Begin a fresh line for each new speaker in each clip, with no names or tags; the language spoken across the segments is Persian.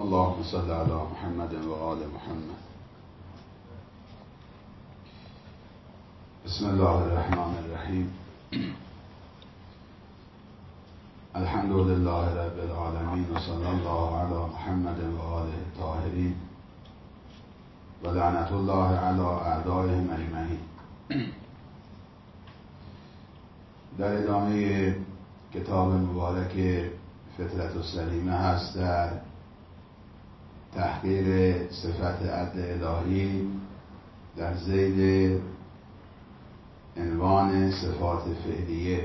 اللهم صل علی محمد و آل محمد. بسم الله الرحمن الرحیم. الحمد لله رب العالمین و صلی الله علی محمد و آله الطاهرین و لعنت الله علی اعدائهم اجمعین. در ادامه کتاب مبارک فطرت السلیمه هست در تحقیق صفت عدل الهی در ذیل عنوان صفات فعلیه،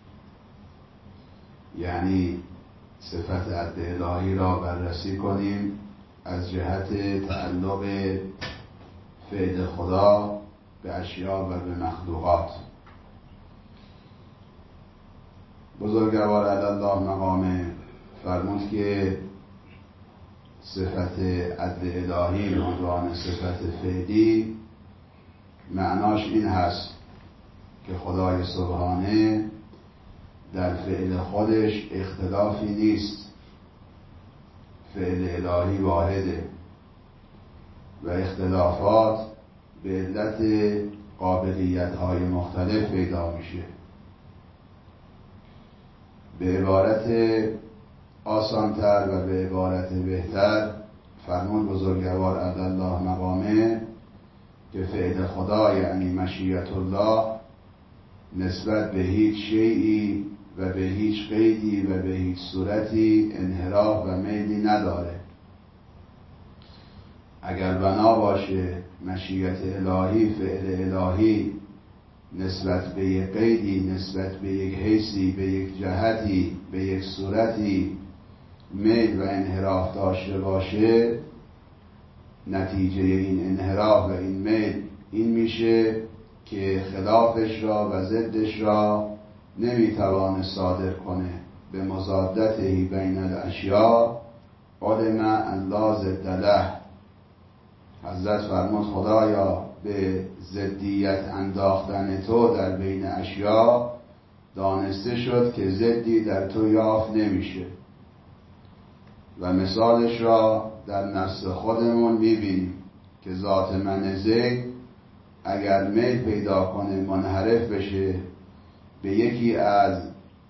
یعنی صفت عدل الهی را بررسی کنیم از جهت تعلق فعل خدا به اشیاء و به مخلوقات. بزرگوار علیالله مقامه فرمود که صفت عدل الهی به عنوان صفت فعلی معناش این هست که خدای سبحانه در فعل خودش اختلافی نیست، فعل الهی واحده و اختلافات به علت قابلیت‌های مختلف پیدا میشه. به عبارت آسانتر و به عبارت بهتر فرمود بزرگوار علیالله مقامه که فعل خدا یعنی مشیت الله نسبت به هیچ شیئی و به هیچ قیدی و به هیچ صورتی انحراف و میلی نداره. اگر بنا باشه مشیت الهی، فعل الهی نسبت به یک قیدی، نسبت به یک حیثی، به یک جهتی، به یک صورتی میل و انحراف داشته باشه، نتیجه این انحراف و این میل این میشه که خلافش را و ضدش را نمیتوانه صادر کنه. به مضادته بین الاشیاء علم ان لا ضد له. حضرت فرمود خدایا به ضدیت انداختن تو در بین اشیاء دانسته شد که ضدی در تو یافت نمیشه. و مثالش را در نفس خودمون میبینیم که ذات من زید اگر میل پیدا کنه منحرف بشه به یکی از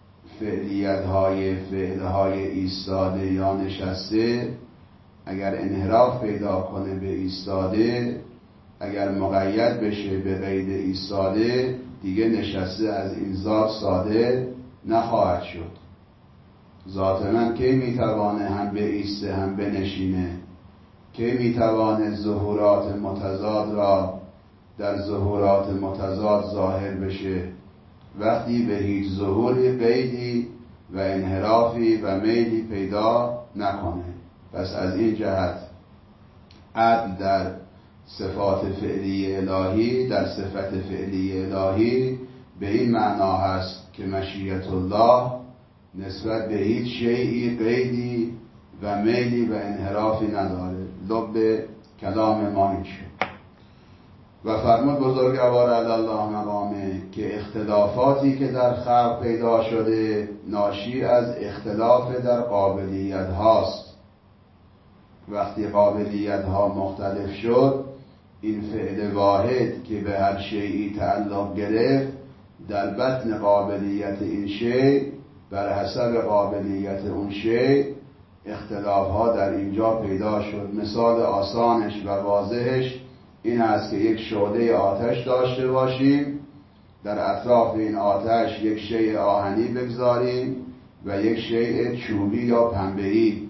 فعلهای ایستاده یا نشسته، اگر انحراف پیدا کنه به ایستاده، اگر مقید بشه به قید ایستاده، دیگه نشسته از این ذات صادر نخواهد شد. ذات من کی میتوانه هم به ایسته هم بنشینه؟ کی میتوانه ظهورات متضاد را در ظهورات متضاد ظاهر بشه؟ وقتی به هیچ ظهوری قیدی و انحرافی و میلی پیدا نکنه. پس از این جهت عدل در صفات فعلی الهی، در صفت فعلی الهی به این معنا هست که مشیت الله نسبت به هیچ شیئی قیدی و میلی و انحرافی نداره. لب کلام ما این شد. و فرمود بزرگوار علیالله مقامه که اختلافاتی که در خلق پیدا شده ناشی از اختلاف در قابلیت هاست. وقتی قابلیت ها مختلف شد، این فعل واحد که به هر شیئی تعلق گرفت در بطن قابلیت این شیء بر حسب قابلیت اون شیء اختلاف ها در اینجا پیدا شد. مثال آسانش و واضحش این است که یک شعله آتش داشته باشیم، در اطراف این آتش یک شیء آهنی بگذاریم و یک شیء چوبی یا پنبه‌ای.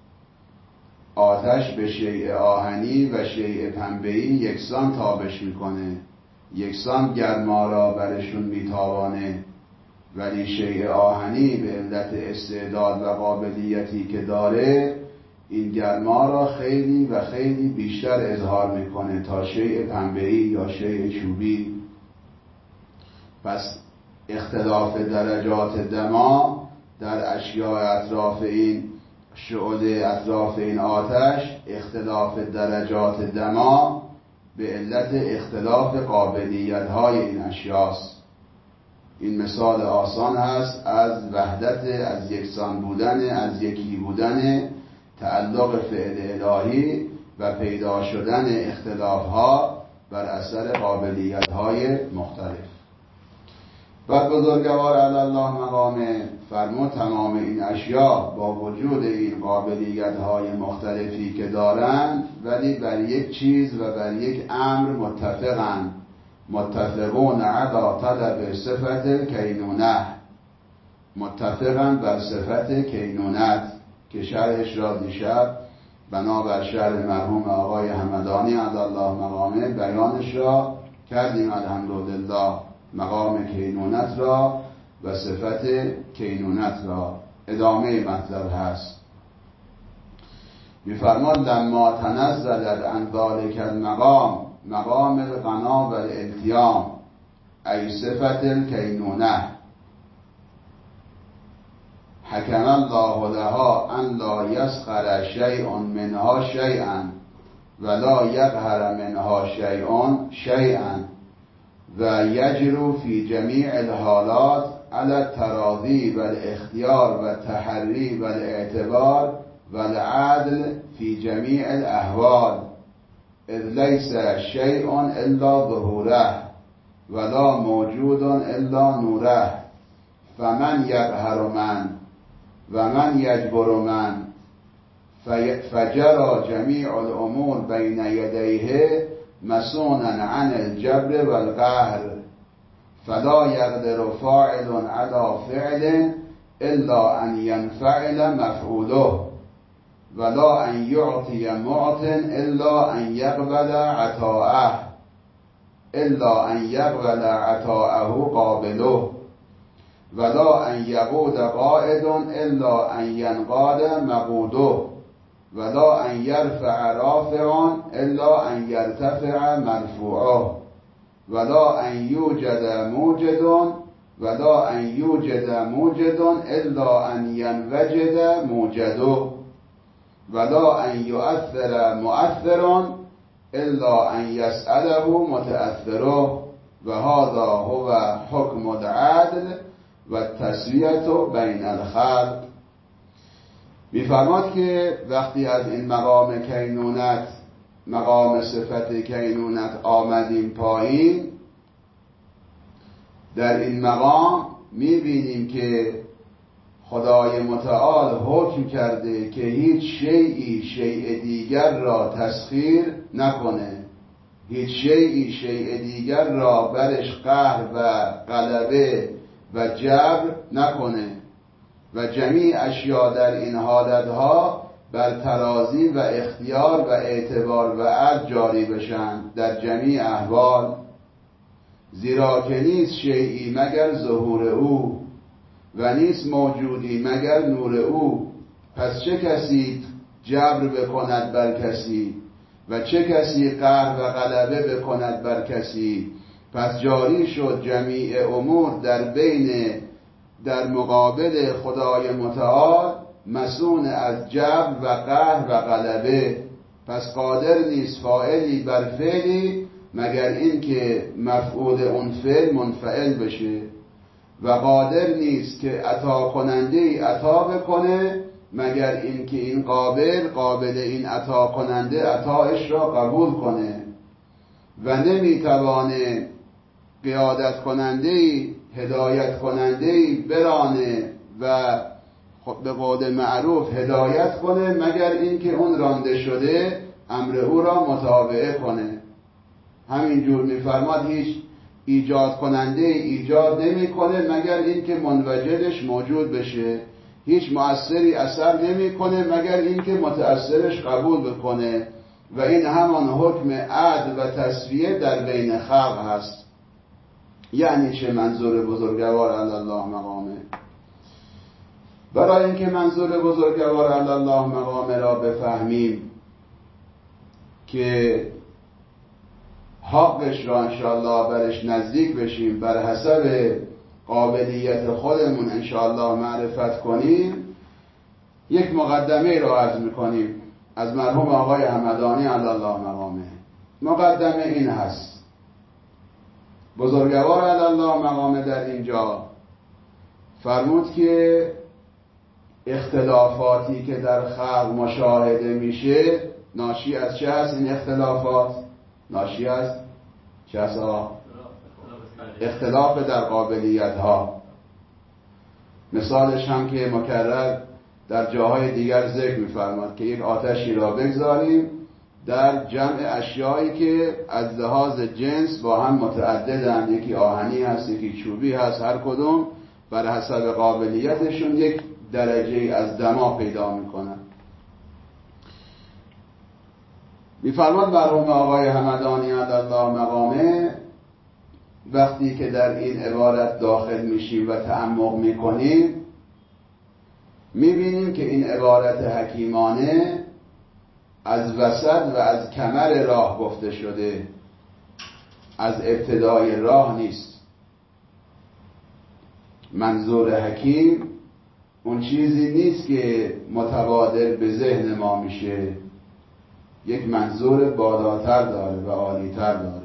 آتش به شیء آهنی و شیء پنبه‌ای یکسان تابش میکنه، یکسان گرما را برشون میتابانه، ولی شیء آهنی به علت استعداد و قابلیتی که داره این گرما را خیلی و خیلی بیشتر اظهار میکنه تا شیء پنبه‌ای یا شیء چوبی. پس اختلاف درجات دما در اشیاء اطراف این شعله، اطراف این آتش، اختلاف درجات دما به علت اختلاف قابلیت های این اشیاست. این مثال آسان هست از وحدت، از یکسان بودن، از یکی بودن تعلق فعل الهی و پیدا شدن اختلافها بر اثر قابلیت‌های مختلف. و بزرگوار علی الله مقامه فرمود تمام این اشیا با وجود این قابلیت‌های مختلفی که دارند ولی بر یک چیز و بر یک امر متفقند. متفقون علی طلب صفت کینونه، متفقند بر صفت کینونت که شرحش را دیشب بنابر شرح مرحوم آقای همدانی علی الله مقامه بیانش را کردیم. الحمدلله مقام کینونت را و صفت کینونت را ادامه مطلب هست. می‌فرماد لما تنزلت عن ذلک المقام مقام الغنا و الالتیام ای صفت الکینونه حکم الله لها ان لا یسخر شیء منها شیئا ولا یقهر منها شیء شیئا و یجرو فی جمیع الحالات علی التراضی و الاختیار و التحری و الاعتبار و العدل فی جمیع الاحوال اذ لیس شیء الا ظهوره ولا موجود الا نوره فمن یقهر من و من یجبر من فجرى جمیع الامور بین یدیه مسونا عن الجبر والقهر فلا يقدر فاعل على فعل الا ان ينفعل مفعوله ولا ان يعطي معط الا ان يقبل عطاءه الا ان يقبل عطاءه قابله ولا ان يقود قائد الا ان ينقاد مقوده ولا ان يرفع رافع الا ان يرتفع مرفوعه ولا ان يوجد موجد ولا ان يوجد موجد الا ان ينوجد موجده ولا ان يؤثر مؤثر الا ان يسأله متأثره وهذا هو حكم العدل والتسویة بین الخلق. می‌فرماد که وقتی از این مقام کینونت مقام صفت کینونت آمدیم پایین در این مقام می‌بینیم که خدای متعال حکم کرده که هیچ شیئی شیء دیگر را تسخیر نکنه، هیچ شیئی شیء دیگر را برش قهر و غلبه و جبر نکنه و جمیع اشیا در این حالتها بر ترازی و اختیار و اعتبار و عدل جاری بشن در جمیع احوال، زیرا که نیست شیئی مگر ظهور او و نیست موجودی مگر نور او. پس چه کسی جبر بکند بر کسی و چه کسی قهر و غلبه بکند بر کسی؟ پس جاری شد جمیع امور در مقابل خدای متعال مسون از جبر و قهر و غلبه. پس قادر نیست فاعلی بر فعلی مگر این که مفعول اون فعل منفعل بشه و قادر نیست که عطا کننده ای عطا بکنه مگر این که این قابل این عطا کننده عطاش را قبول کنه و نمیتوانه قیادت کننده‌ای هدایت کننده‌ای برانه و به قول معروف هدایت کنه مگر اینکه اون رانده شده امر او را متابعه کنه. همینجور میفرماد هیچ ایجاد کننده ایجاد نمیکنه مگر اینکه منوجدش موجود بشه، هیچ مؤثری اثر نمیکنه مگر اینکه متأثرش قبول بکنه و این همان حکم عدل و تسویه در بین خلق هست. یعنی چه منظور بزرگوار علی الله مقامه؟ برای اینکه منظور بزرگوار علی الله مقامه را بفهمیم که حقش را انشاءالله برش نزدیک بشیم، بر حسب قابلیت خودمون انشاءالله معرفت کنیم، یک مقدمه را عرض میکنیم از مرحوم آقای همدانی علی الله مقامه. مقدمه این هست: بزرگوار علی الله مقامه در اینجا فرمود که اختلافاتی که در خلق مشاهده میشه ناشی از چه هست؟ این اختلافات ناشی از چه هست؟ اختلاف در قابلیت ها. مثالش هم که مکرر در جاهای دیگر ذکر می‌فرماد که یک آتشی را بگذاریم در جمع اشیایی که از لحاظ جنس با هم متعددند، یکی آهنی هست یکی چوبی هست، هر کدوم بر حسب قابلیتشون یک درجه از دما پیدا میکنن. می‌فرماد مرحوم آقای همدانی علی‌الله مقامه وقتی که در این عبارت داخل میشیم و تعمق میکنیم میبینیم که این عبارت حکیمانه از وسط و از کمر راه گفته شده، از ابتدای راه نیست. منظور حکیم اون چیزی نیست که متبادر به ذهن ما میشه، یک منظور بالاتر داره و عالیتر داره.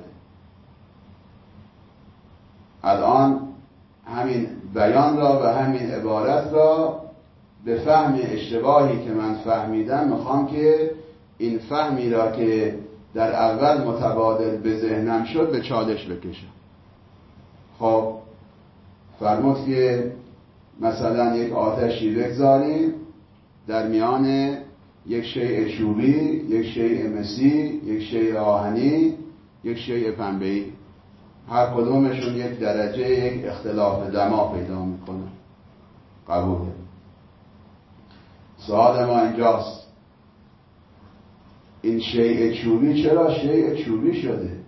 الان همین بیان را و همین عبارت را به فهم اشتباهی که من فهمیدم میخوام که این فهمی را که در اول متبادل به ذهنم شد به چالش بکشم. خب فرمود که مثلا یک آتشی بگذاریم در میان یک شیء چوبی، یک شیء مسی، یک شیء آهنی، یک شیء پنبه‌ای، هر کدومشون یک درجه، یک اختلاف دما پیدا میکنه. قبوله. سوال ما اینجاست این شیء چوبی چرا شیء چوبی شده؟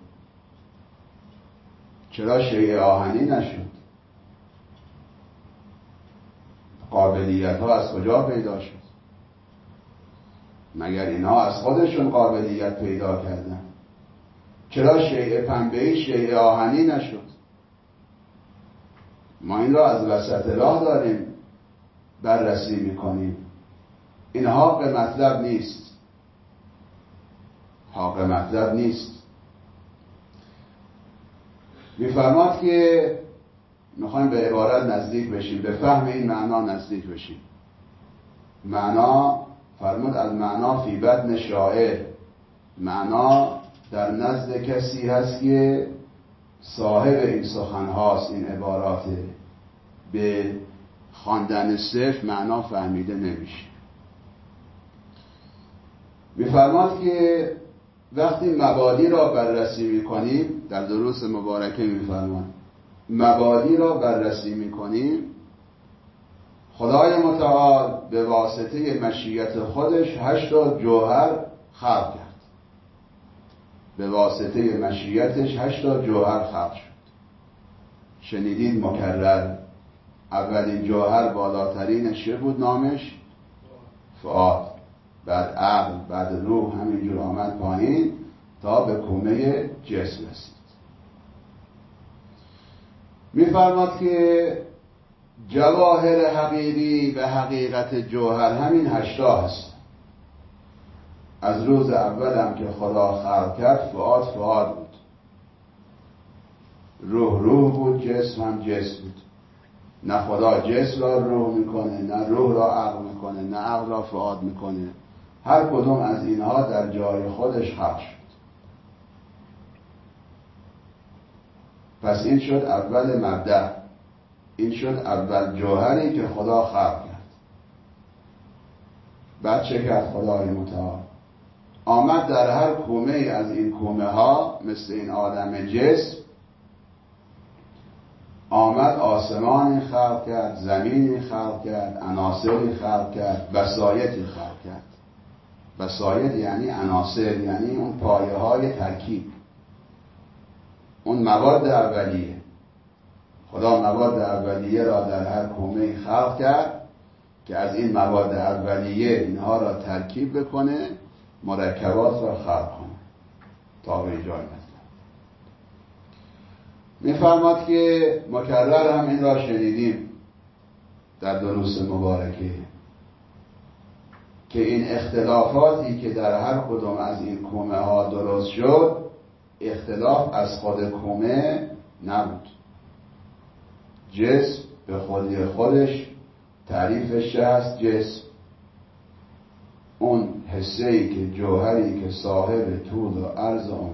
چرا شیء آهنی نشد؟ قابلیت ها از کجا پیدا شد؟ مگر اینها از خودشون قابلیت پیدا کردن؟ چرا شیء پنبه‌ای شیء آهنی نشد؟ ما این را از وسط راه داریم بررسی میکنیم. این حق مطلب نیست، حق مطلب نیست. میفرماد که میخوایم به عبارت نزدیک بشیم، به فهم این معنا نزدیک بشیم. معنا فرمود از معنا فی بدن شاعر، معنا در نزد کسی هست که صاحب این سخن هاست، این عباراته. به خواندن صرف معنا فهمیده نمیشه. میفرماد که وقتی مبادی را بررسی میکنیم، در دروس مبارکه میفرماد مبادی را بررسی میکنیم، خدای متعال به واسطه مشیت خودش 8 جوهر خلق کرد. به واسطه مشیتش 8 جوهر خلق شد. شنیدید مکرر اولین جوهر بالاترینش چه بود؟ نامش فؤاد، بعد عقل، بعد روح، همینجور آمد پایین تا به کومه جسم رسید. میفرماد که جواهر حقیقی و حقیقت جوهر همین 8 هست. از روز اولم که خدا خلق کرد فؤاد بود، روح بود، جسم هم جسم بود. نه خدا جسم را روح میکنه، نه روح را عقل میکنه، نه عقل را فؤاد میکنه. هر کدوم از اینها در جای خودش خلق شد. پس این شد اول مبدأ، این شد اول جوهری که خدا خلق کرد. بعد چه کرد خدای متعال؟ آمد در هر کومه از این کومه ها مثل این آدم جسم، آمد آسمانی خلق کرد، زمینی خلق کرد، عناصری خلق کرد، بسایطی خلق کرد. بسایط یعنی عناصر، یعنی اون پایه های ترکیب، اون مواد اولیه. خدا مواد اولیه را در هر کومه خلق کرد که از این مواد اولیه اینها را ترکیب بکنه، مرکبات را خلق کنه تا به جای مثلا. میفرماد که مکرر هم این را شنیدیم در دروس مبارکه که این اختلافاتی که در هر کدام از این کومه ها درست شد، اختلاف از خود کومه نبود. جسم به خودی خودش تعریفش چه هست؟ جسم. اون حسه‌ای که جوهری که صاحب طول و عرض و عمق،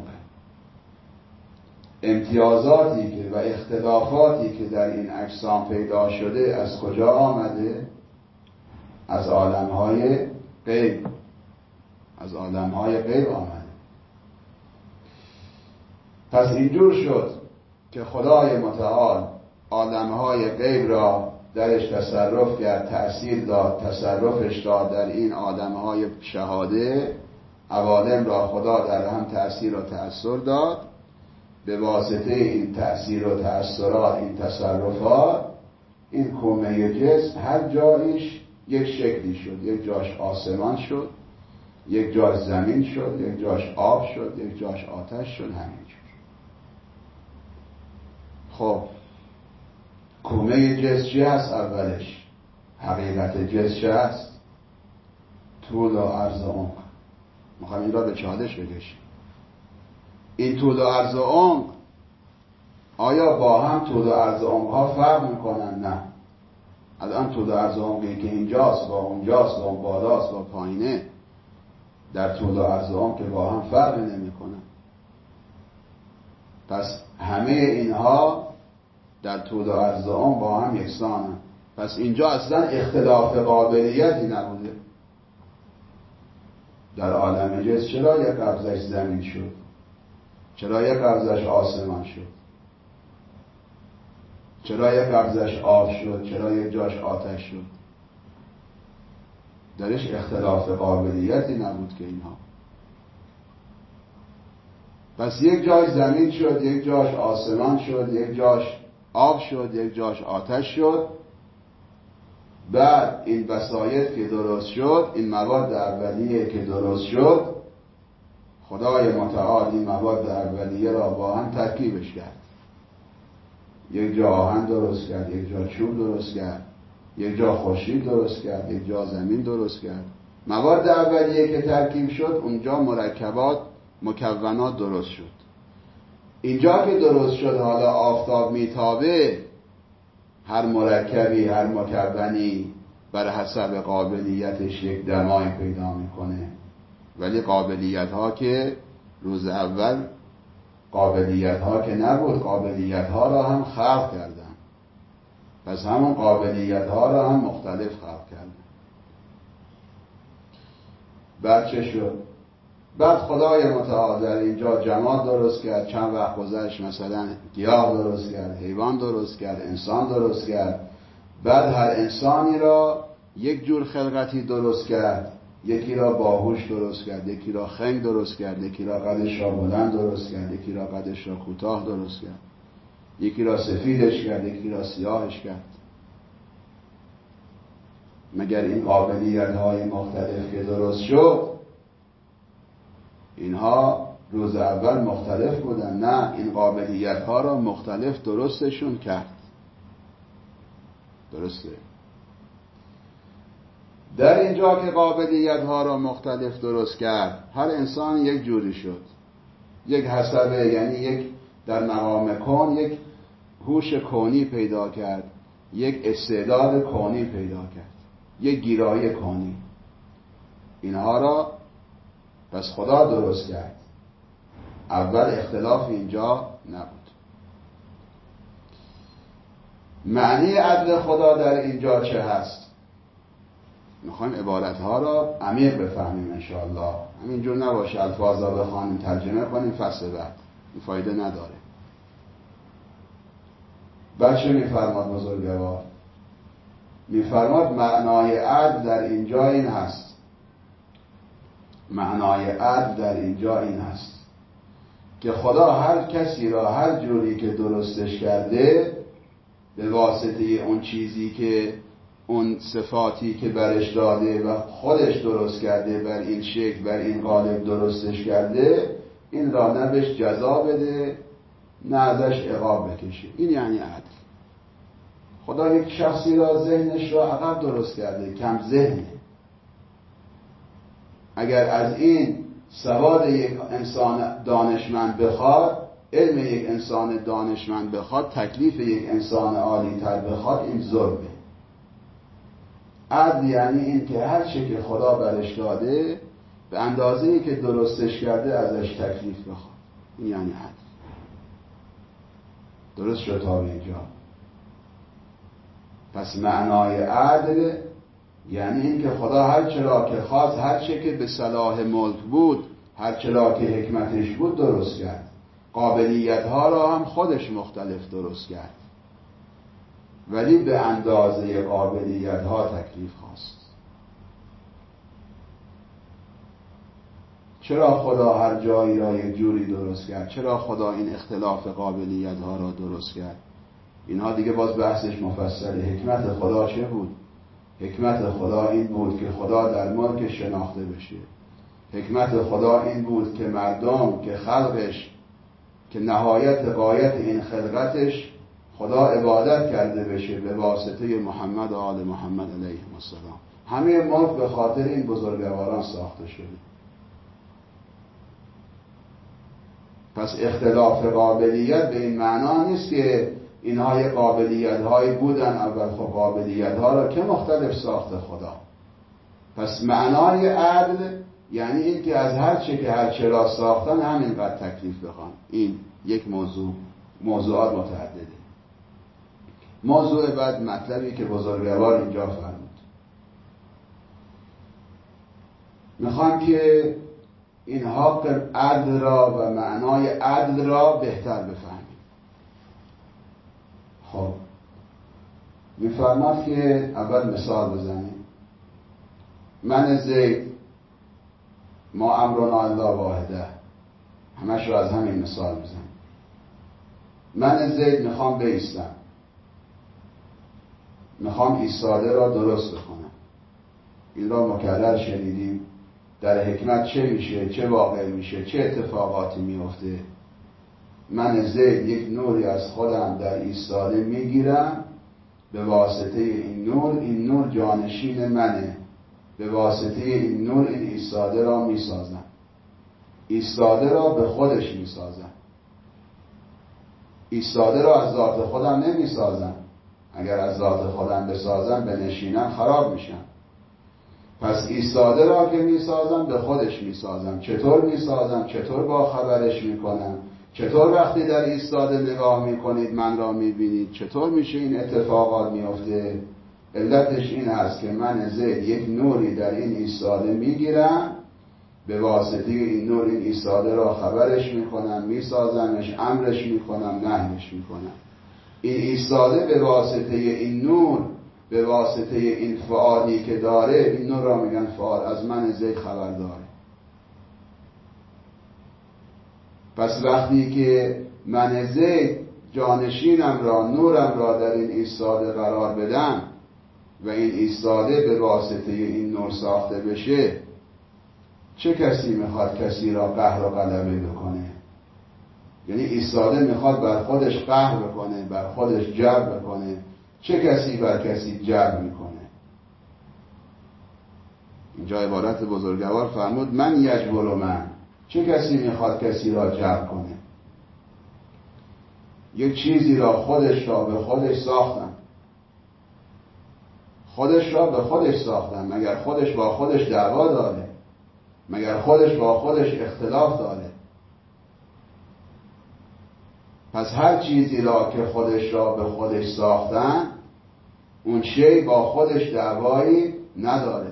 امتیازاتی که و اختلافاتی که در این اجسام پیدا شده از کجا آمده؟ از عالم‌های غیب. از عالم‌های غیب آمده. پس اینجور شد که خدای متعال عالم‌های غیب را درش تصرف کرد، تأثیر داد، تصرفش داد در این عالم‌های شهاده. عوالم را خدا در هم تأثیر و تأثیر داد. به واسطه این تأثیر و تأثیرات، این تصرفات، این کومه جسم هر جایش یک شکلی شد. یک جاش آسمان شد، یک جاش زمین شد، یک جاش آب شد، یک جاش آتش شد، همینجور. خب کومه جسم چی هست اولش؟ حقیقت جسم چی هست؟ طول و عرض و عمق. میخوایم این را به چالش بکشیم. این طول و عرض و عمق آیا با هم طول و عرض و عمق ها فرق میکنن؟ نه. الان طول و عرض و عمقی که اینجاست با اونجاست، با بالاست با پایینه، در طول و عرض و عمق که با هم فرق نمیکنن. پس همه اینها در طول و عرض و عمق با هم یکسانن. پس اینجا اصلا اختلاف قابلیتی نبوده. در عالم جسم چرا یک قبضش زمین شد؟ چرا یک قبضش آسمان شد؟ چرا یک قبضش آب شد؟ چرا یک جاش آتش شد؟ درش اختلاف قابلیتی نبود که اینها. پس یک جاش زمین شد، یک جاش آسمان شد، یک جاش آب شد، یک جاش آتش شد. بعد این وسایط که درست شد، این مواد اولیه که درست شد، خدای متعال این مواد اولیه را با هم ترکیبش کرد. یک جا آهن درست کرد، یک جا چوب درست کرد، یک جا خورشید درست کرد، یک جا زمین درست کرد. مواد اولیه که ترکیب شد، اونجا مرکبات، مکونات درست شد. اینجا که درست شد، حالا آفتاب میتابه، هر مرکبی، هر مکونی بر حسب قابلیتش یک دمای پیدا میکنه. ولی قابلیت ها که روز اول قابلیت ها که نبود، قابلیت ها را هم خلق کردن. پس همون قابلیت ها را هم مختلف خلق کردن. بعد چه شد؟ بعد خدای متعال در اینجا جماد درست کرد. چند وقت گذشت مثلا گیاه درست کرد، حیوان درست کرد، انسان درست کرد. بعد هر انسانی را یک جور خلقتی درست کرد. یکی را باهوش درست کرد، یکی را خنگ درست کرد، یکی را قدش را بلند درست کرد، یکی را قدش را کوتاه درست کرد، یکی را سفیدش کرد، یکی را سیاهش کرد. مگر این قابلیت های مختلف که درست شد اینها روز اول مختلف بودن؟ نه، این قابلیت ها را مختلف درستشون کرد. درسته؟ در اینجا که قابلیت ها را مختلف درست کرد، هر انسان یک جوری شد. یک حسبه، یعنی یک در مقام کون یک هوش کونی پیدا کرد، یک استعداد کونی پیدا کرد، یک گیرایی کونی. اینها را پس خدا درست کرد. اول اختلاف اینجا نبود. معنی عدل خدا در اینجا چه هست؟ میخوایم عبارتها را عمیق بفهمیم انشاءالله. همینجور نباشه الفاظ را بخوانیم ترجمه کنیم فصل بعد، این فایده نداره. بچه میفرماد بزرگوار، میفرماد معنای عدل در اینجا این هست. معنای عدل در اینجا این هست که خدا هر کسی را هر جوری که درستش کرده، به واسطه اون چیزی که اون صفاتی که برش داده و خودش درست کرده، بر این شکل، بر این قالب درستش کرده، این را نه بهش جزا بده نه ازش عقاب بکشه. این یعنی عدل. خدا یک شخصی را ذهنش را عقب درست کرده، کم ذهنه. اگر از این سواد یک انسان دانشمند بخواد، علم یک انسان دانشمند بخواد، تکلیف یک انسان عالی تر بخواد، این ظلمه. عدل یعنی این که هر چه که خدا برش داده به اندازه‌ای که درستش کرده ازش تکلیف بخواد. این یعنی عدل. درست شد تا به اینجا؟ پس معنای عدل یعنی این که خدا هر چرا که خواست، هر چه که به صلاح ملک بود، هر چرا که حکمتش بود درست کرد. قابلیت ها را هم خودش مختلف درست کرد، ولی به اندازه قابلیت ها تکلیف خواست. چرا خدا هر جایی را یک جوری درست کرد؟ چرا خدا این اختلاف قابلیت ها را درست کرد؟ اینها دیگه باز بحثش مفصله. حکمت خدا چه بود؟ حکمت خدا این بود که خدا در ملک شناخته بشه. حکمت خدا این بود که مردم، که خلقش، که نهایت غایت این خلقتش خدا عبادت کرده بشه به واسطه محمد و آل محمد علیه السلام. همه ملک به خاطر این بزرگواران ساخته شده. پس اختلاف قابلیت به این معنا نیست که اینها یه قابلیت هایی بودن اول، خب قابلیت ها را که مختلف ساخته خدا. پس معنای عدل یعنی این که از هر چه که هر چه را ساختن همینقدر تکلیف بخوان. این یک موضوعات متعدده. موضوع بعد مطلبی که بزرگوار اینجا فرمود، میخوام که این حق عدل را و معنای عدل را بهتر بفهمیم. خب میفرماد که اول مثال بزنیم. من زید، ما امرنا الا واحده، همش رو از همین مثال بزنیم. من زید میخوام بایستم، میخوام ایستاده را درست بکنم. این را مکرر شنیدیم. در حکمت چه میشه، چه واقع میشه، چه اتفاقاتی میفته. من زید یک نوری از خودم در ایستاده میگیرم، به واسطه این نور جانشین منه، به واسطه این نور این ایستاده را میسازم. ایستاده را به خودش میسازم. ایستاده را از ذات خودم نمیسازم. اگر از ذات خودم بسازم به نشینم خراب میشم. پس ایستاده را که میسازم به خودش میسازم. چطور میسازم؟ چطور با خبرش میکنم؟ چطور وقتی در ایستاده نگاه میکنید من را میبینید؟ چطور میشه این اتفاقات میفته؟ علتش این هست که من زید یک نوری در این ایستاده میگیرم، به واسطه این نور این ایستاده را خبرش میکنم، میسازمش، امرش میکنم، نهیش میکنم. این ایستاده به واسطه این نور، به واسطه این فعالی که داره، این نور را میگن فعال، از من زید خبر داره. پس وقتی که من زید جانشینم را، نورم را در این ایستاده قرار بدم و این ایستاده به واسطه این نور ساخته بشه، چه کسی میخواد کسی را قهر و غلبه بکنه؟ یعنی ایستاده میخواد بر خودش قهر بکنه، بر خودش جبر بکنه. چه کسی بر کسی جبر میکنه؟ اینجا عبارت بزرگوار فرمود من یجبر من. چه کسی میخواد کسی را جبر کنه؟ یک چیزی را خودش را به خودش ساختم. خودش را به خودش ساختم. مگر خودش با خودش دعوا داره؟ مگر خودش با خودش اختلاف داره؟ پس هر چیزی را که خودش را به خودش ساختن، اون شی با خودش دعوایی نداره.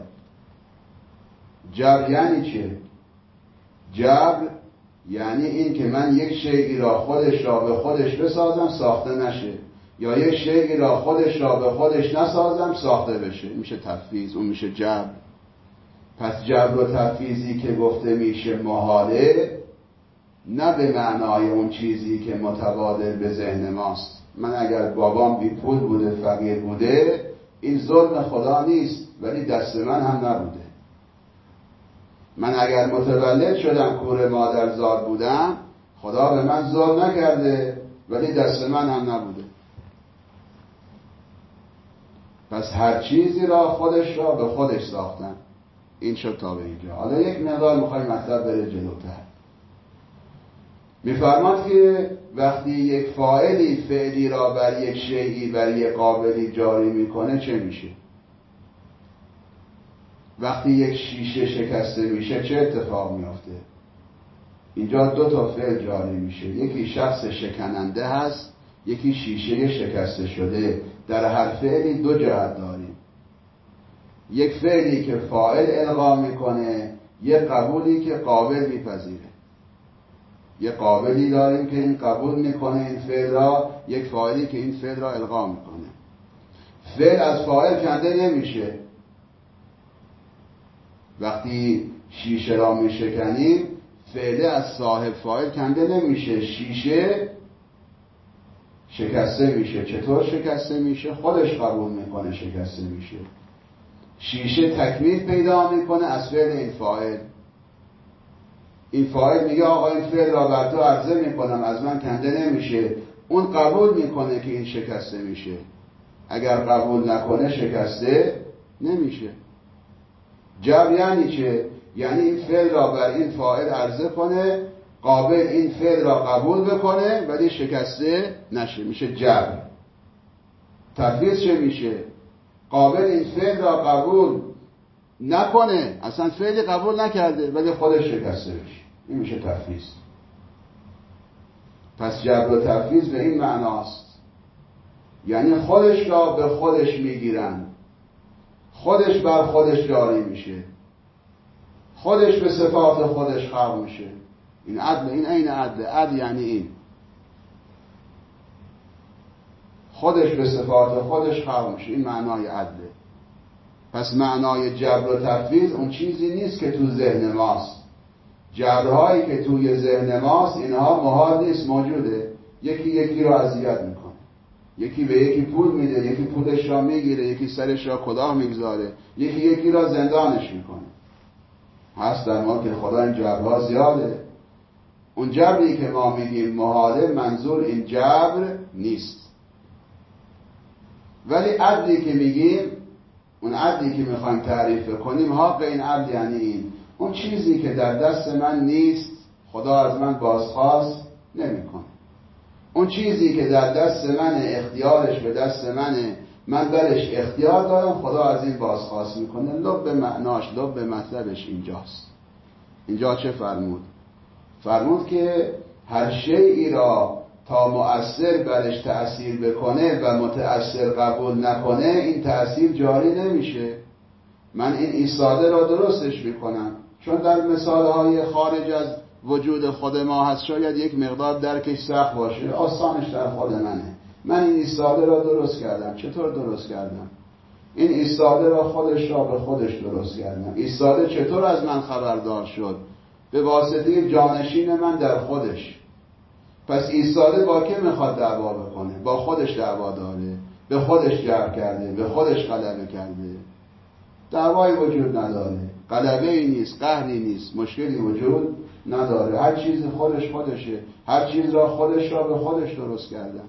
جبر یعنی چه؟ جبر یعنی این که من یک شیئی را خودش را به خودش بسازم ساخته نشه، یا یک شیئی را خودش را به خودش نسازم ساخته بشه. میشه تفویض، اون میشه جبر. پس جبر و تفویضی که گفته میشه محاله، نه به معنای اون چیزی که متبادل به ذهن ماست. من اگر بابام بی پول بوده، فقیر بوده، این ظلم خدا نیست، ولی دست من هم نبوده. من اگر متولد شدم کور مادرزاد بودم، خدا به من ظلم نکرده، ولی دست من هم نبوده. پس هر چیزی را خودش را به خودش ساختن. این شد تا به اینجا. حالا یک مقدار میخوایم مطلب بره جلوتر. میفرماد که وقتی یک فاعلی فعلی را بر یک شیئی، بر یک قابلی جاری میکنه چه میشه؟ وقتی یک شیشه شکسته میشه چه اتفاق میافته؟ اینجا دو تا فعل جاری میشه، یکی شخص شکننده هست، یکی شیشه شکسته شده. در هر فعلی دو جهت داریم، یک فعلی که فاعل القا میکنه، یک قبولی که قابل میپذیره. یک قابلی داریم که این قبول میکنه این فعل را، یک فاعلی که این فعل را القا میکنه. فعل از فاعل کنده نمیشه. وقتی شیشه را میشکنیم فعل از صاحب فاعل کنده نمیشه، شیشه شکسته میشه. چطور شکسته میشه؟ خودش قبول میکنه شکسته میشه. شیشه تکمیل پیدا میکنه از فعل این فاعل. این فاعل میگه آقا این فعل را بر تو عرضه میکنم، از من کنده نمیشه. اون قبول میکنه که این شکسته میشه. اگر قبول نکنه شکسته نمیشه. جبر یعنی چه؟ یعنی این فعل را بر این فاعل عرضه کنه، قابل این فعل را قبول بکنه ولی شکسته نشه، میشه جبر. تفویض چه میشه؟ قابل این فعل را قبول نکنه، اصلا فعل قبول نکرده ولی خودش شکسته بشه، این میشه تفویض. پس جبر و تفویض به این معناست، یعنی خودش را به خودش میگیرن، خودش بر خودش جاری میشه، خودش به صفات خودش خلق میشه. این عدل، این عین عدل. عدل یعنی این، خودش به صفات خودش خلق میشه، این معنای عدله. پس معنای جبر و تفویض اون چیزی نیست که تو ذهن ماست. جبرهایی که توی ذهن ماست اینها محال نیست، موجوده. یکی یکی را اذیت میکنه، یکی به یکی پول میده، یکی پولش را میگیره، یکی سرش را کلاه میگذاره، یکی یکی را زندانش میکنه. هست در ما که خدا این جبرها زیاده. اون جبری که ما میگیم محاله، منظور این جبر نیست. ولی عدلی که میگیم، اون عدلی که میخوایم تعریف کنیم، حق این عدل یعنی این، اون چیزی که در دست من نیست خدا از من بازخواست نمیکنه. اون چیزی که در دست من، اختیارش به دست منه، من درش اختیار دارم، خدا از این بازخواست میکنه. لب معناش، لب مطلبش اینجاست. اینجا چه فرمود؟ فرمود که هر شیئی را تا مؤثر برش تأثیر بکنه و متأثر قبول نکنه، این تأثیر جاری نمیشه. من این ایستاده را درستش میکنم، چون در مثالهای خارج از وجود خود ما هست، شاید یک مقدار درکش سخت باشه، آسانش در خود منه. من این ایستاده را درست کردم. چطور درست کردم؟ این ایستاده را خودش را به خودش درست کردم. ایستاده چطور از من خبردار شد؟ به واسطه جانشین من در خودش. پس ایستاده با که میخواد دعوا بکنه؟ با خودش دعوا داره، به خودش جبر کرده، به خودش غلبه کرده. دعوایی وجود نداره، غلبه ای نیست، قهری نیست، مشکلی وجود نداره. هر چیز خودشه، هر چیز را خودش را به خودش درست کردن.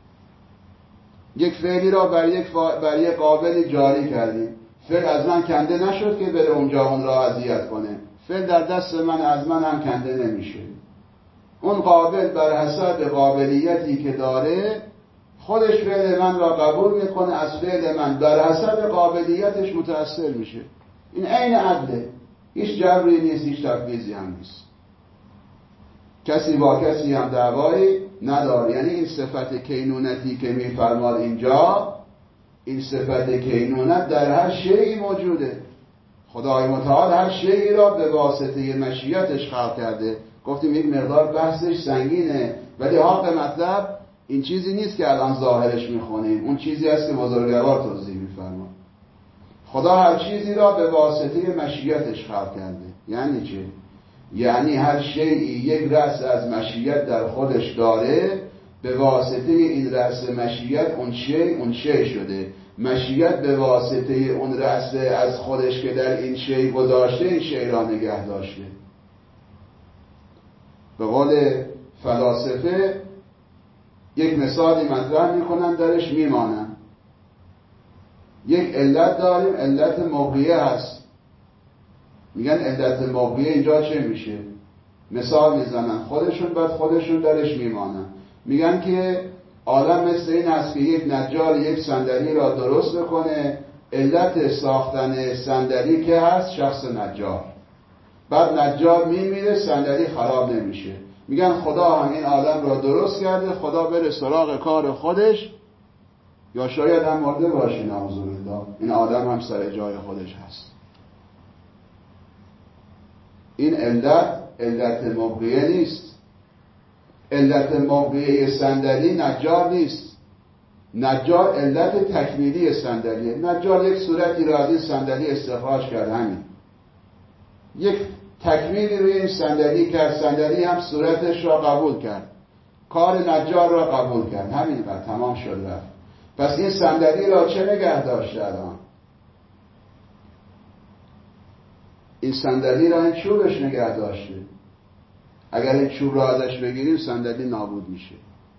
یک فعلی را بر یک قابلی جاری کردیم، فعل از من کنده نشد که بره اونجا اون را اذیت کنه. فعل در دست من، از من هم کنده نمیشه. اون قابل بر حسب قابلیتی که داره خودش فعل من را قبول میکنه، از فعل من بر حسب قابلیتش متأثر میشه. این عین عدله، هیچ جبری نیست، هیچ تفویضی هم نیست. کسی با کسی هم دعوایی نداره. یعنی این صفت کینونتی که میفرماد اینجا، این صفت کینونت در هر شیئی موجوده. خدای متعال هر شیئی را به واسطه مشیتش خلق کرده. گفتیم یک مقدار بحثش سنگینه، ولی حق مطلب این چیزی نیست که الان ظاهرش میخونیم، اون چیزی است که بزرگوار توضیح میفرماد. خدا هر چیزی را به واسطه مشیتش خلق کرده. یعنی چه؟ یعنی هر شیئی یک رأس از مشیت در خودش داره، به واسطه این رأس مشیت اون شی شده. مشیت به واسطه اون رأس از خودش که در این شی گذاشته، این شی را نگه داشته. به قول فلاسفه یک مثالی مطرح میکنن، درش میمانن. یک علت داریم، علت موقعیه هست. میگن علت موقعیه اینجا چه میشه؟ مثال میزنن خودشون، بعد خودشون درش میمانن. میگن که عالم مثل این هست که یک نجار یک صندلی را درست بکنه، علت ساختن صندلی که هست شخص نجار. بعد نجار میمیره، صندلی خراب نمیشه. میگن خدا هم این آدم را درست کرده، خدا بره سراغ کار خودش، یا شاید هم مرده باشه نعوذ بالله، این آدم هم سر جای خودش هست. این علت موقعه نیست. علت موقعه صندلی نجار نیست. نجار علت تکمیلی صندلیه. نجار یک صورتی را از این صندلی استخراج کرد، همین یک تکمیلی روی این صندلی کرد، صندلی هم صورتش را قبول کرد، کار نجار را قبول کرد، همین قدر تمام شد رفت. پس این صندلی را چه نگه داشته الان؟ این صندلی را این چوبش نگه داشته. اگر این چوب را ازش بگیریم صندلی نابود میشه.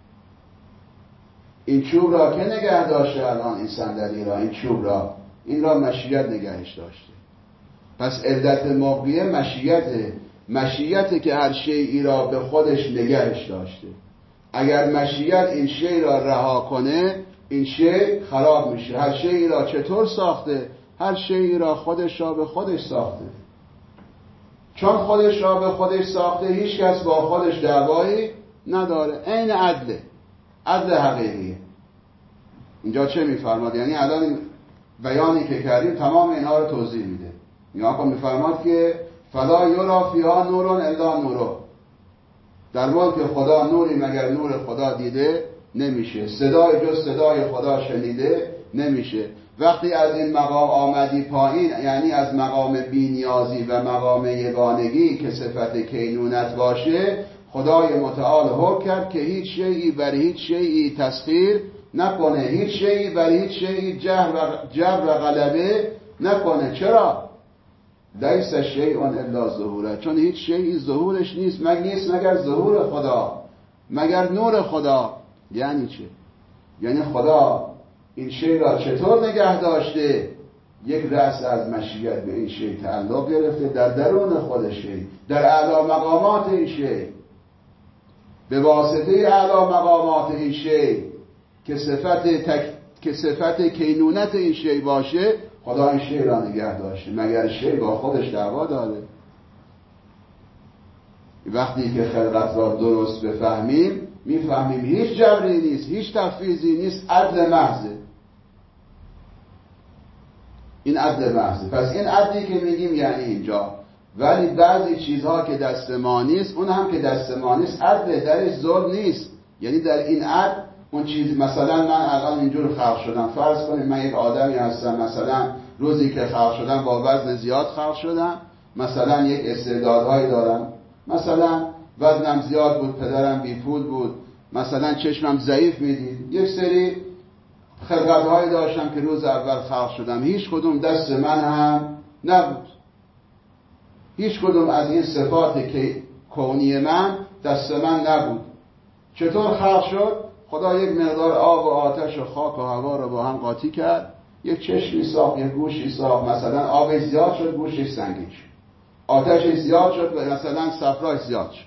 این چوب را که نگه داشته الان؟ این صندلی را، این چوب را، این را مشیت نگهش داشته. پس علت موقعه مشیته که هر شیئی را به خودش نگهش داشته. اگر مشیت این شیء را رها کنه، این شیء خراب میشه. هر شیئی را چطور ساخته؟ هر شیئی را خودش را به خودش ساخته. چون خودش را به خودش ساخته، هیچ کس با خودش دعوایی نداره. عین عدل حقیقیه. اینجا چه میفرماد؟ یعنی الان بیانی که کردیم تمام اینها رو توضیح میده. یا میفرماد که فلا یرا فیها نور الا نوره. در ملک خدا نوری مگر نور خدا دیده نمیشه، صدای جز صدای خدا شنیده نمیشه. وقتی از این مقام آمدی پایین، یعنی از مقام بی‌نیازی و مقام یگانگی که صفت کینونت باشه، خدای متعال حکم کرد که هیچ شیئی بر هیچ شیئی تسخیر نکنه، هیچ شیئی بر هیچ شیئی جبر و غلبه نکنه. چرا؟ لیس شیء الا ظهوره. چون هیچ شیئی ظهورش نیست مگر ظهور خدا، مگر نور خدا. یعنی چه؟ یعنی خدا این شیء را چطور نگه داشته؟ یک رأس از مشیت به این شیء تعلق گرفته، در درون خود شیء، در اعلی مقامات این شیء، به واسطه اعلی مقامات این شیء که صفت کینونت این شیء باشه، خدا این شیء را نگه داشته. مگر شیء با خودش دعوا داره؟ وقتی که خلقت را درست بفهمیم، میفهمیم هیچ جبری نیست، هیچ تفویضی نیست، عدل محضه. این عدل محضه. پس این عدلی که میگیم یعنی اینجا. ولی بعضی چیزها که دست ما نیست، اون هم که دست ما نیست عدل، درش ظلم نیست. یعنی در این عدل اون چیز، مثلا من الان اینجور خلق شدم، فرض کنیم من یک آدمی هستم، مثلا روزی که خلق شدم با وزن زیاد خلق شدم، مثلا یک استعدادهایی دارم، مثلا وزنم زیاد بود، پدرم بی پول بود، مثلا چشمم ضعیف میدید، یک سری خلقت‌هایی داشتم که روز اول خلق شدم، هیچ کدوم دست من هم نبود. هیچ کدوم از این صفات که کونی من دست من نبود. چطور خلق شد؟ خدا یک مقدار آب و آتش و خاک و هوا رو با هم قاطی کرد، یک چشمی ساخت، یک گوشی ساخت، مثلا آبش زیاد شد، گوشش سنگین شد، آتشش زیاد شد و مثلا صفراش زیاد شد.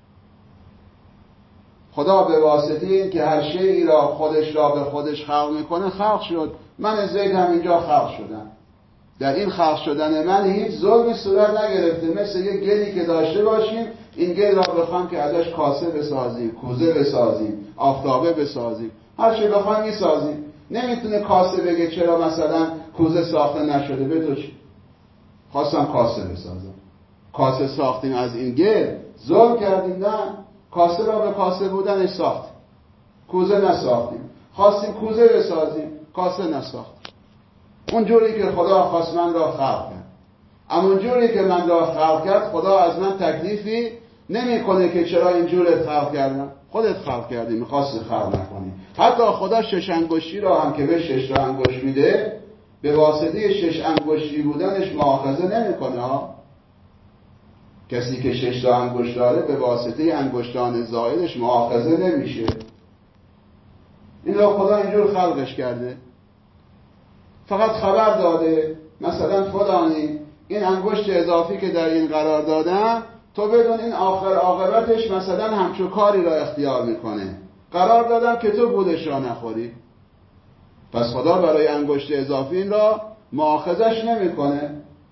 خدا به واسطه این که هر شیئی را خودش را به خودش خلق میکنه خلق شد. من زید هم اینجا خلق شدم. در این خلق شدن من هیچ ظلمی صورت نگرفته. مثل یک گلی که داشته باشیم، این گل را بخوایم که ازش کاسه بسازیم، کوزه بسازیم، آفتابه بسازیم، هر چی بخوایم میسازیم. نمیتونه کاسه بگه چرا مثلا کوزه ساخته نشده، به تو چی؟ خواستم کاسه بسازم، کاسه ساختیم از این گل، ظلم کردیم؟ نه، کاسه را به کاسه بودنش ساختیم، کوزه نساختیم. خواستیم کوزه بسازیم، کاسه نساختیم. اون جوری که خدا خواست من را خلق کرد، اما اون جوری که من را خلق کرد، خدا از من تکلیفی نمی کنه که چرا اینجور خلق کردم. خودت خلق کردی، میخواستی خلق نکنی. حتی خدا شش انگشتی را هم که به 6 تا انگشت میده، به واسطه 6 انگشتی بودنش مؤاخذه نمیکنه ها. کسی که 6 تا انگشت داره به واسطه انگشتان زائدش مؤاخذه نمیشه. این را خدا اینجور خلقش کرده. فقط خبر داده مثلا فلانی این انگشت اضافی که در این قرار دادم، تو بدون این آخر عاقبتش مثلا همچون کاری را اختیار میکنه. قرار دادم که تو بودش را نخوری. پس خدا برای انگشت اضافی این را مؤاخذش نمیکنه.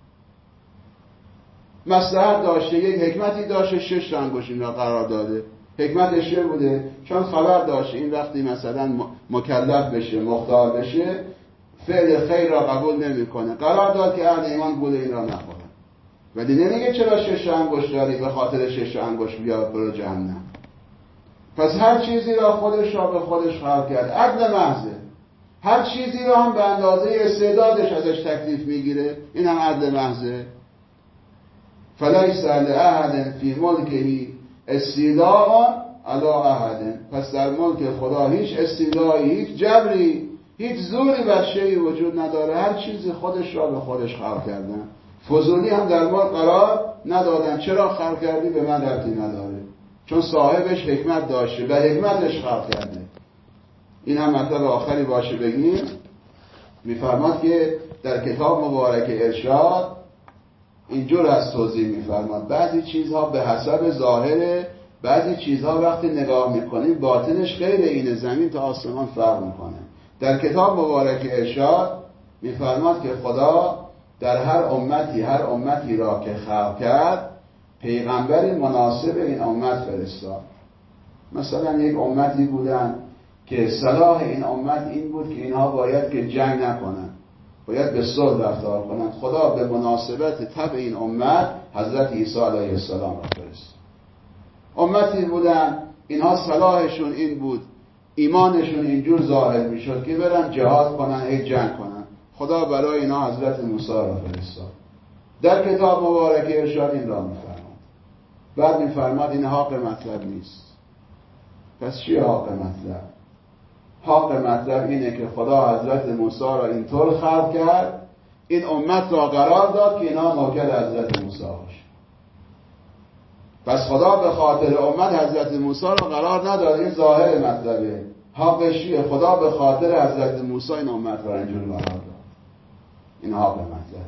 مصلحت داشته، یک حکمتی داشته، 6 انگشت این را قرار داده. حکمتش چه بوده؟ چون خبر داشته این وقتی مثلا مکلف بشه، مختار بشه، فعل خیر را قبول نمیکنه، قرار داد که اهل ایمان گول این را نخورن. ولی نمیگه چرا 6 انگشت داری به خاطر 6 انگشت بیا برو جهنم. پس هر چیزی را خودش را به خودش خلق کرد. عدل محضه. هر چیزی را هم به اندازه استعدادش ازش تکلیف میگیره. این هم عدل محضه. فلیس لأحد فی ملکه استیلاء علی احد. پس در ملک خدا هیچ استیلایی، هیچ جبری، هیچ زوری بر شیئی وجود نداره. هر چیزی خودش را به خودش خلق کردن. فضولی هم در ملک قرار ندادن. چرا خلق کردی؟ به من ربطی نداره، چون صاحبش حکمت داشته، به حکمتش خلق کرده. این هم مطلب آخری باشه بگیم. میفرماد که در کتاب مبارک ارشاد اینجور از توضیح میفرماد بعضی چیزها به حسب ظاهره، بعضی چیزها وقتی نگاه میکنیم باطنش غیر این زمین تا آسمان فرق میکنه. در کتاب مبارک ارشاد میفرماد که خدا در هر امتی را که خلق کرد پیغمبری مناسب این امت فرستاد. مثلا یک امتی بودن که صلاح این امت این بود که اینها باید که جنگ نکنن، باید به صلح رفتار کنن. خدا به مناسبت طبع این امت حضرت عیسی علیه السلام را فرستاد. امتی بودن اینها صلاحشون این بود، ایمانشون اینجور ظاهر میشد که برن جهاد کنن، ای جنگ کنن. خدا برای اینها حضرت موسی را فرستاد. در کتاب مبارک ارشاد این را میفرماد. بعد میفرماد این حق مطلب نیست. پس چیه حق مطلب؟ حق مطلب اینه که خدا حضرت موسی را اینطور خلق کرد، این امت را قرار داد که اینا موکل حضرت موسی باشه. پس خدا به خاطر امت حضرت موسی را قرار نداد. این ظاهر مطلبه. حقش چیه؟ خدا به خاطر حضرت موسی این امت را اینجور قرار داد. این حق مطلبه.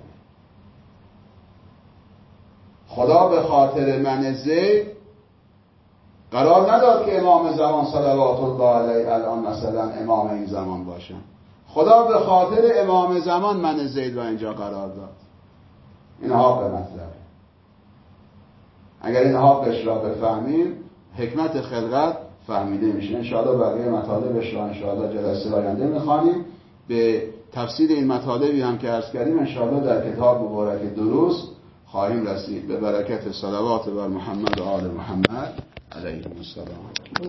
خدا به خاطر من زید قرار نداد که امام زمان صلوات الله علیه الان مثلا امام این زمان باشن. خدا به خاطر امام زمان من زید را اینجا قرار داد. این حق مطلبه. اگر این حقش را بفهمیم حکمت خلقت فهمیده میشه. انشاءالله بقیه مطالبش را انشاءالله جلسه آینده میخوانیم. به تفسیر این مطالبی هم که عرض کردیم انشاءالله در کتاب مبارک دروس خواهیم رسید. به برکت صلوات بر محمد و آل محمد علیهم السلام.